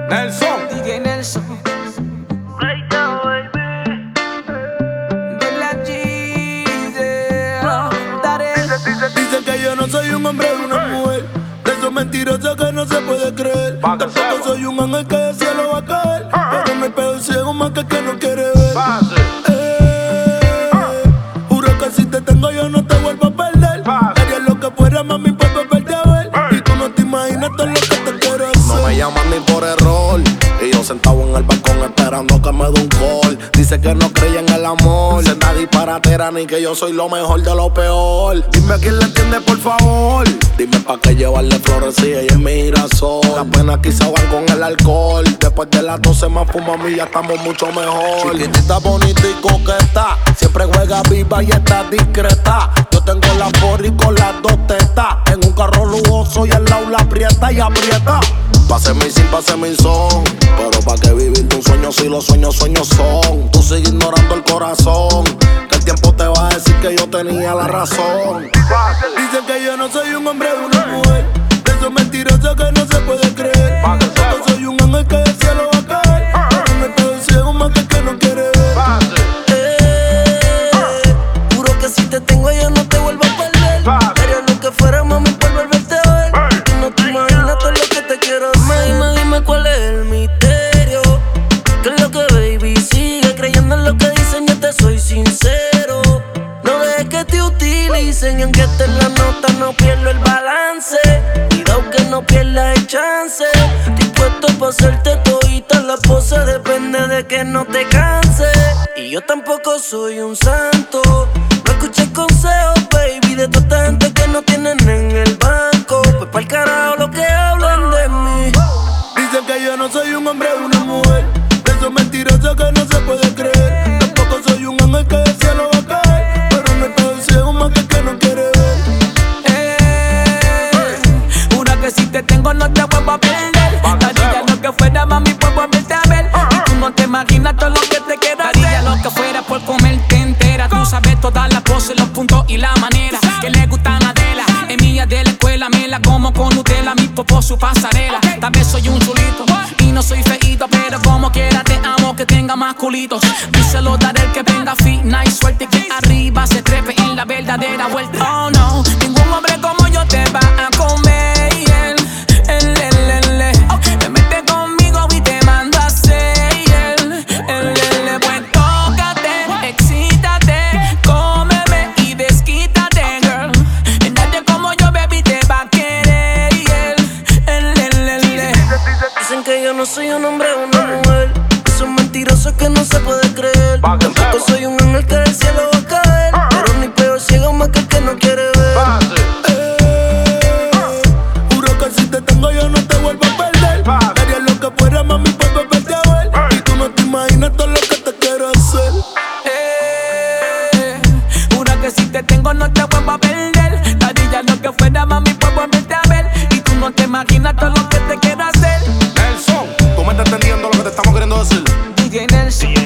Nelson. DJ Nelson. De la Dicen que yo no soy un hombre de una mujer. De esos mentirosos que no se puede creer. Tampoco soy un ángel que del cielo va a caer. Pero no hay peor ciego más que el que no quiere ver. Juro que si te tengo yo no te vuelvo a perder. Haría lo que fuera, mami, por volverte a ver. Y tú no te imaginas todo lo que te quiero hacer. No me llaman ni por error. Y yo sentado en el balcón esperando que me dé un call. Dice que no creía en el amor. Senda disparatera ni que yo soy lo mejor de lo peor. Dime a quién le entiende, por favor. Dime pa' qué llevarle flores si ella es mi girasol. Las penas quizá van con el alcohol. Después de las 12 más fumamos y ya estamos mucho mejor. Chiquitita, bonita y coqueta. Siempre juega viva y está discreta. Yo tengo la porri con las dos tetas. En un carro lujoso y al lado la aprieta y aprieta. Páseme y sin páseme son. Pero pa' que vivirte un sueño si los sueños son. Tú sigues ignorando el corazón. Que el tiempo te va a decir que yo tenía la razón. Dicen que yo no soy un hombre de una mujer. De esos mentirosos que no se puede creer. Tampoco soy un ángel que del cielo va a caer. Pero no hay peor ciego más que el que no quiere ver. Juro que si te tengo yo no te vuelvo a perder. Haría lo que fuera, mami, por volverte a ver. Tú no te imaginas todo lo que te quiero hacer. Dime cuál es el misterio. ¿Qué es lo que, baby? Sigue creyendo en lo que dicen, yo te soy sincero. No dejes que te utilicen y aunque esté en la nota no pierdo el balance. Cuidado que no pierdas el chance. Dispuesto pa' hacerte todita la pose, depende de que no te canses. Y yo tampoco soy un santo. No escuches consejos, baby, de toda esta gente que no tienen en el banco. Pues pa'l carajo lo que hablan de mí. Dicen que yo no soy un hombre de una mujer. De esos mentirosos que no se puede creer. Tampoco soy un ángel que del cielo va a caer. Pero no hay peor ciego más que el que no quiere ver. Jura que si te tengo no te vuelvo a perder. Daría lo que fuera, mami, por volverte a ver. Y tú no te imaginas todo lo que te quiero hacer. Daría lo que fuera por comerte entera. Tú sabes todas las poses, los puntos y la manera que le gustan a Adela. Es mía de la escuela, me la como con Nutella. Mi popó su pasarela. Tal vez soy un chulito y no soy feíto, pero como quiera te amo que tenga más culitos. Díselo, daré el que venga fina y suerte que arriba se trepe en la verdadera vuelta. Oh no, ningún hombre como yo te va a comer. Te metes conmigo y te mando a hacer. Pues tócate, excítate, cómeme y desquítate, girl. Nadie como yo, baby, te va a querer. Dicen que yo no soy un hombre o una mujer. Son mentirosos que no se puede creer. Tampoco soy un ángel que del cielo va a caer. Pero ni peor ciego más que el que no quiere ver. Juro que si te tengo yo no te vuelvo a perder. Haría lo que fuera, mami, por volverte a ver. Y tú no te imaginas todo lo que te quiero hacer. Jura que si te tengo no te vuelvo a perder. Daría lo que fuera, mami, por volverte a ver. Y tú no te imaginas todo lo que te quiero hacer. Nelson, tú me estás entendiendo lo que te estamos queriendo decir. DJ Nelson.